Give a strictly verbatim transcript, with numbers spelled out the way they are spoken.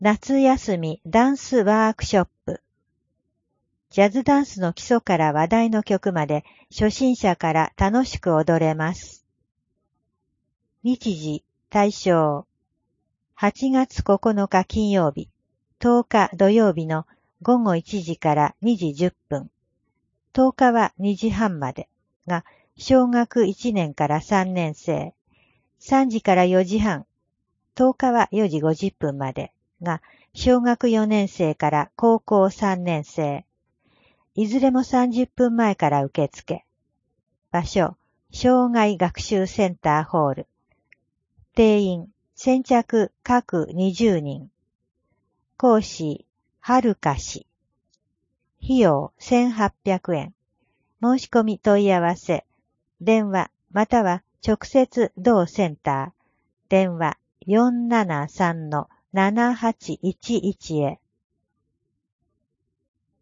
夏休みダンスワークショップ。ジャズダンスの基礎から話題の曲まで初心者から楽しく踊れます。日時、対象。はちがつここのか金曜日、とおか土曜日のごごいちじからにじじゅっぷん。とおかはにじはんまでが小学いちねんからさんねん生。さんじからよじはん。とおかはよじごじゅっぷんまでが小学よねん生から高校さんねん生。いずれもさんじゅっぷんまえから受付。場所、障害学習センターホール。定員、先着各にじゅうにん。講師、はるか氏。費用せんはっぴゃくえん。申し込み問い合わせ。電話または直接同センター。電話 よんななさんのななはちいちいち へ。